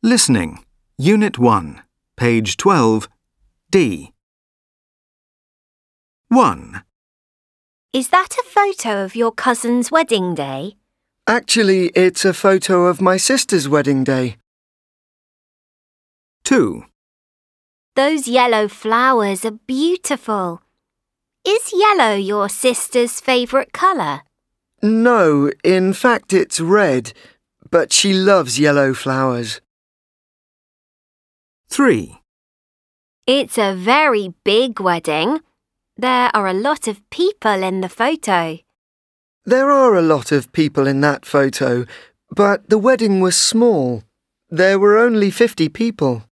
Listening. Unit 1, page 12, D. 1. Is that a photo of your cousin's wedding day? Actually, it's a photo of my sister's wedding day. 2. Those yellow flowers are beautiful. Is yellow your sister's favourite colour? No, in fact it's red, but she loves yellow flowers. 3. It's a very big wedding. There are a lot of people in the photo. There are a lot of people in that photo, but the wedding was small. There were only 50 people.